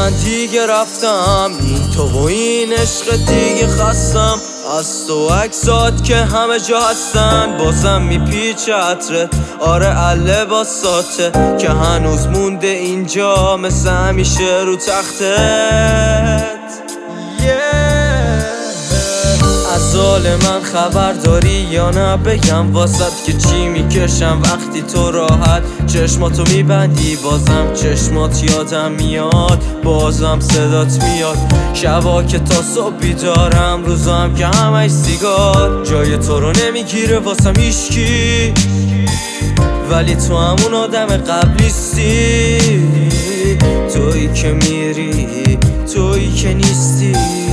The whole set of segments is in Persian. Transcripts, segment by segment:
من دیگه رفتم، این تو و این عشق دیگه خستم. از تو عکسات که همه جا هستن، بازم میپیچه عطرت. آره لباساته که هنوز مونده اینجا، مثل همیشه رو تختت. از حال من خبر داری یا نه؟ بگم واسط که چی میکشم وقتی تو راحت چشماتو میبندی. بازم چشمات یادم میاد، بازم صدات میاد. شبا که تا صبح بیدارم، روزام که همش سیگار. جای تو رو نمیگیره واسم هیچکی، ولی تو همون آدم قبلیستی. تویی که میری، تویی که نیستی.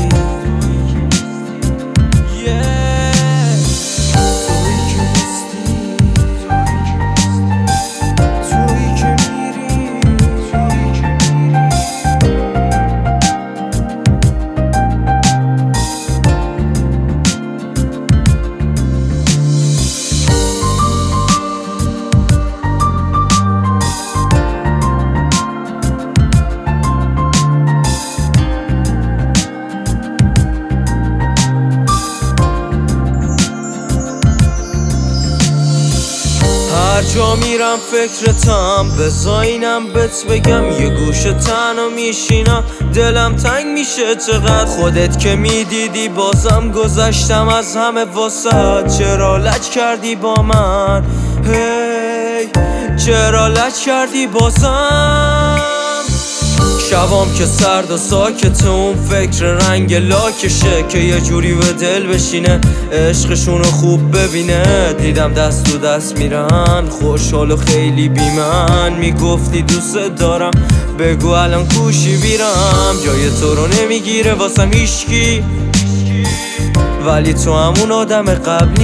هر جا میرم فکرتم، بزاینم بهت بگم یه گوشه تنها میشینم. دلم تنگ میشه چقدر خودت که میدیدی. بازم گذشتم از همه واسط، چرا لج کردی با من؟ هی چرا لج کردی بازم؟ شبام که سرد و ساکته، اون فکر رنگ لاکشه که یه جوری به دل بشینه، عشقشونو خوب ببینه. دیدم دست تو دست میرن، خوشحال و خیلی بی من. میگفتی دوست دارم، بگو الان کوشی بیرم. جای تو رو نمیگیره واسم هیچکی، ولی تو همون آدم قبل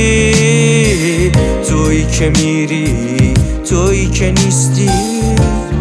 نیستی. تویی که میری، تویی که نیستی.